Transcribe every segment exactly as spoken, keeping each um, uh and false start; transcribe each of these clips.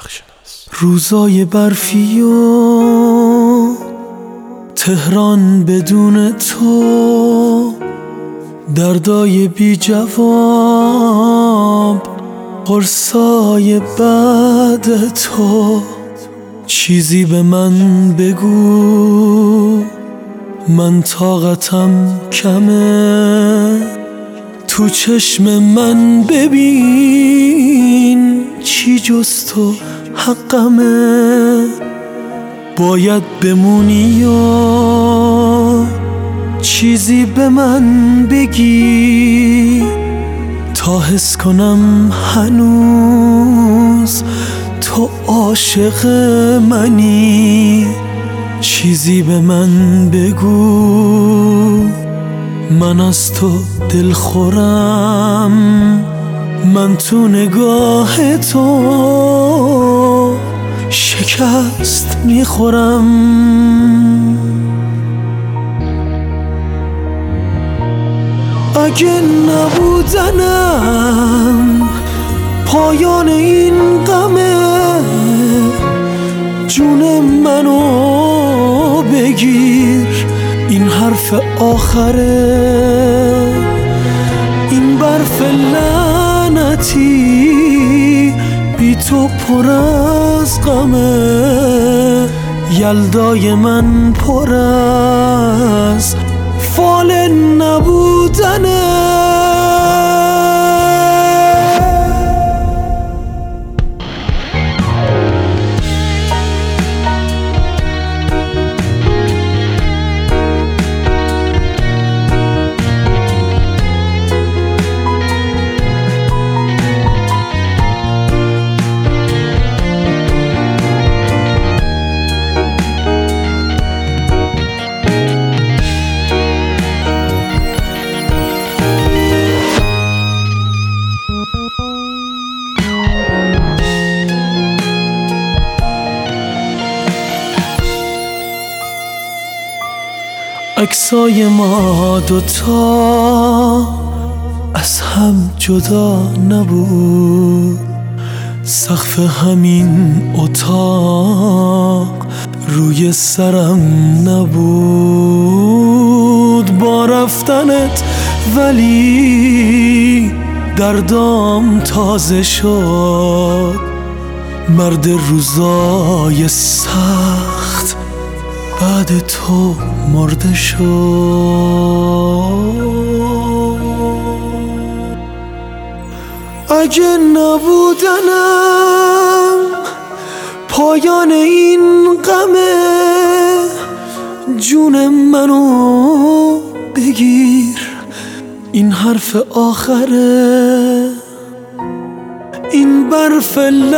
روزای برفی و تهران بدون تو، دردای بی جواب، قرصای بعد تو. چیزی به من بگو، من طاقتم کمه. تو چشم من ببین، چی جز تو حقمه. باید بمونی یا چیزی به من بگی، تا حس کنم هنوز تو عاشق منی. چیزی به من بگو، من از تو دلخورم. من تو نگاه تو شکست میخورم. اگه نبودنم پایان این غمه، جون منو بگیر، این حرف آخره. این برف لعنتی بی تو پر از غمه. یلدای من پر از فال نبودنه. عکسای ما دوتا از هم جدا نبود، سقف همین اتاق روی سرم نبود. با رفتنت ولی دردام تازه شد. مرد روزای سخت بعد تو مرده شد. اگه نبودنم پایان این غمه، جون منو بگیر، این حرف آخره. این برف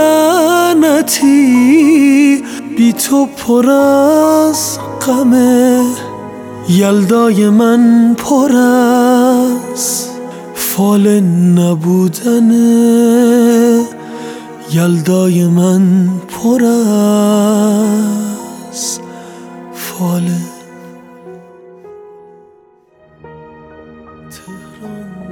لعنتی بی تو پر از غمه. یلدای من پر از فال نبودنه. یلدای من پر از فال تهران.